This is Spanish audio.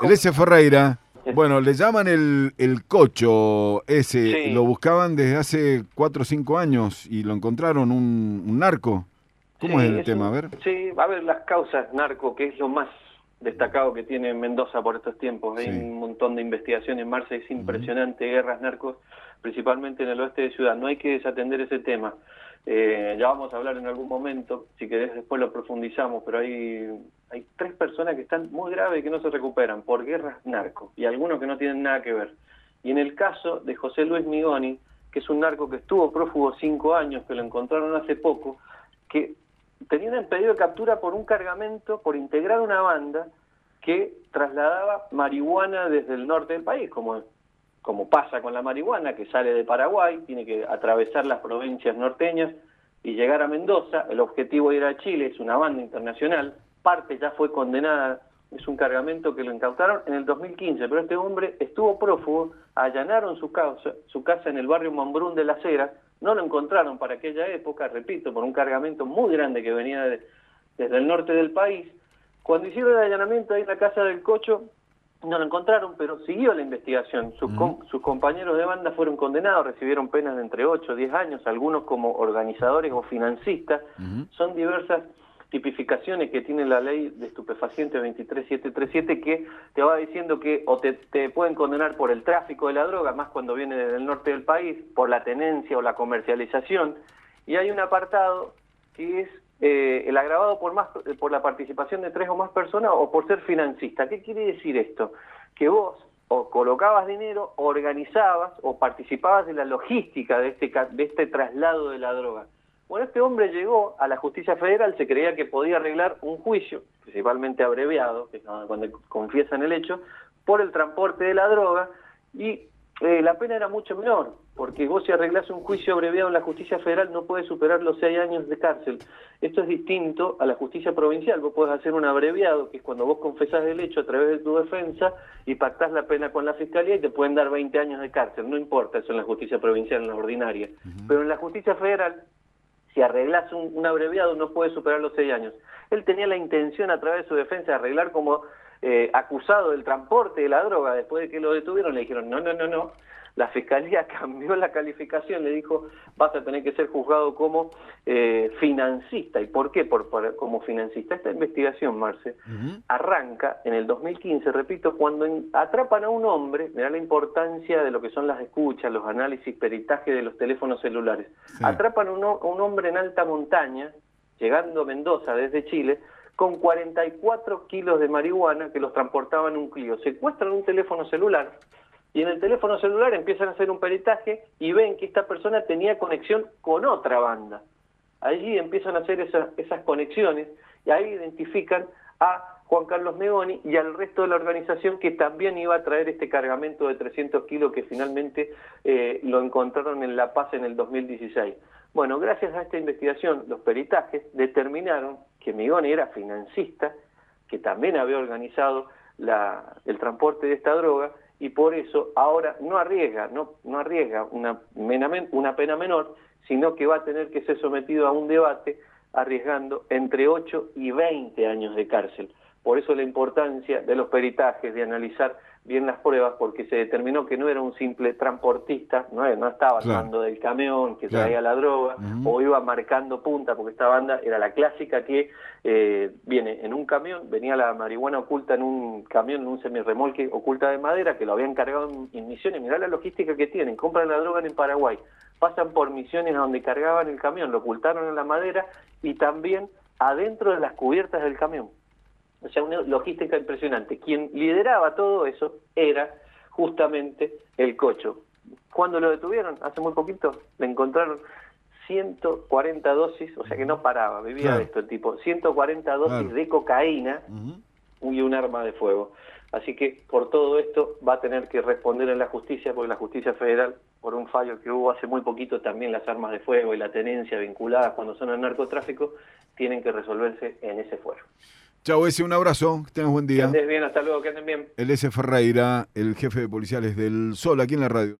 El S. Ferreira. Bueno, le llaman el Cocho ese, Sí, lo buscaban desde hace 4 o 5 años y lo encontraron un narco. ¿Cómo es sí, el tema? A ver. sí, a ver, las causas narco, que es lo más destacado que tiene Mendoza por estos tiempos. Hay Sí. un montón de investigación en marcha, es Ujú. impresionante, guerras narcos, principalmente en el oeste de Ciudad. No hay que desatender ese tema. Ya vamos a hablar en algún momento, si querés después lo profundizamos, pero hay 3 personas que están muy graves y que no se recuperan por guerras narco, y algunos que no tienen nada que ver. Y en el caso de José Luis Migoni, que es un narco que estuvo prófugo 5 años, que lo encontraron hace poco, que tenían un pedido de captura por un cargamento, por integrar una banda que trasladaba marihuana desde el norte del país, como pasa con la marihuana, que sale de Paraguay, tiene que atravesar las provincias norteñas y llegar a Mendoza. El objetivo era a Chile, es una banda internacional, parte ya fue condenada, es un cargamento que lo incautaron en el 2015, pero este hombre estuvo prófugo, allanaron su casa en el barrio Mombrún de Las Heras, no lo encontraron para aquella época, repito, por un cargamento muy grande que venía desde el norte del país. Cuando hicieron el allanamiento ahí en la casa del Cocho, no lo encontraron, pero siguió la investigación. Sus compañeros de banda fueron condenados, recibieron penas de entre 8 o 10 años, algunos como organizadores o financistas. Son diversas tipificaciones que tiene la ley de estupefacientes 23737 que te va diciendo que o te pueden condenar por el tráfico de la droga, más cuando viene desde el norte del país, por la tenencia o la comercialización, y hay un apartado que es el agravado por la participación de 3 o más personas o por ser financista. ¿Qué quiere decir esto? Que vos o colocabas dinero, o organizabas o participabas de la logística de este traslado de la droga. Bueno, este hombre llegó a la justicia federal, se creía que podía arreglar un juicio, principalmente abreviado, que es cuando confiesan el hecho, por el transporte de la droga, y la pena era mucho menor, porque vos si arreglás un juicio abreviado en la justicia federal no puedes superar los 6 años de cárcel. Esto es distinto a la justicia provincial. Vos podés hacer un abreviado, que es cuando vos confesás el hecho a través de tu defensa y pactás la pena con la fiscalía y te pueden dar 20 años de cárcel. No importa eso en la justicia provincial, en la ordinaria. Pero en la justicia federal, si arreglás un abreviado no puede superar los 6 años. Él tenía la intención a través de su defensa de arreglar como acusado del transporte de la droga. Después de que lo detuvieron le dijeron no. La fiscalía cambió la calificación, le dijo vas a tener que ser juzgado como financista. ¿Y por qué? Como financista. Esta investigación, Marce, arranca en el 2015, repito, cuando atrapan a un hombre. Mirá la importancia de lo que son las escuchas, los análisis, peritaje de los teléfonos celulares. Sí. Atrapan a un hombre en alta montaña, llegando a Mendoza desde Chile, con 44 kilos de marihuana que los transportaban en un Clio. Secuestran un teléfono celular y en el teléfono celular empiezan a hacer un peritaje y ven que esta persona tenía conexión con otra banda. Allí empiezan a hacer esas conexiones y ahí identifican a Juan Carlos Migoni y al resto de la organización que también iba a traer este cargamento de 300 kilos que finalmente lo encontraron en La Paz en el 2016. Bueno, gracias a esta investigación, los peritajes determinaron que Migoni era financista, que también había organizado el transporte de esta droga, y por eso ahora no arriesga una pena menor, sino que va a tener que ser sometido a un debate arriesgando entre 8 y 20 años de cárcel. Por eso la importancia de los peritajes, de analizar bien las pruebas, porque se determinó que no era un simple transportista, no estaba al Claro, mando del camión que claro. traía la droga, o iba marcando punta, porque esta banda era la clásica que viene en un camión, venía la marihuana oculta en un camión, en un semirremolque oculta de madera, que lo habían cargado en Misiones. Mirá la logística que tienen, compran la droga en Paraguay, pasan por Misiones a donde cargaban el camión, lo ocultaron en la madera y también adentro de las cubiertas del camión. O sea, una logística impresionante. Quien lideraba todo eso era justamente el Cocho. Cuando lo detuvieron, hace muy poquito, le encontraron 140 dosis, o sea que no paraba, vivía Claro, de esto el tipo, 140 dosis claro. de cocaína y un arma de fuego. Así que por todo esto va a tener que responder en la justicia, porque la justicia federal, por un fallo que hubo hace muy poquito, también las armas de fuego y la tenencia vinculadas cuando son al narcotráfico, tienen que resolverse en ese fuero. Chau, ese, un abrazo, que tengas buen Que día. andes bien, hasta luego, que anden bien. El S. Ferreira, el jefe de policiales del Sol, aquí en la radio.